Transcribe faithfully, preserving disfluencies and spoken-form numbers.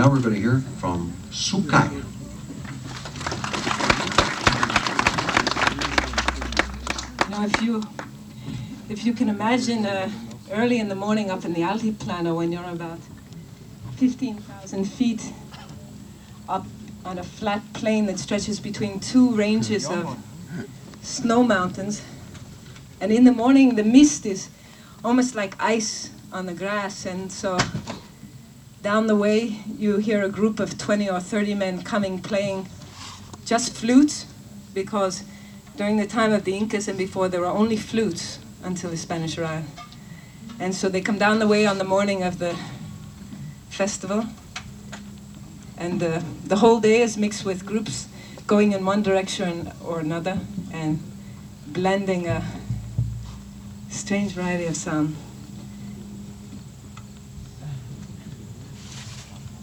now we're going to hear from Sukai. Now, if you, if you can imagine uh, early in the morning up in the Altiplano when you're about fifteen thousand feet up on a flat plain that stretches between two ranges of snow mountains, and in the morning the mist is almost like ice on the grass, and so down the way you hear a group of twenty or thirty men coming playing just flutes, because during the time of the Incas and before there were only flutes until the Spanish arrived. And so they come down the way on the morning of the festival, and uh, the whole day is mixed with groups going in one direction or another and blending a strange variety of sound.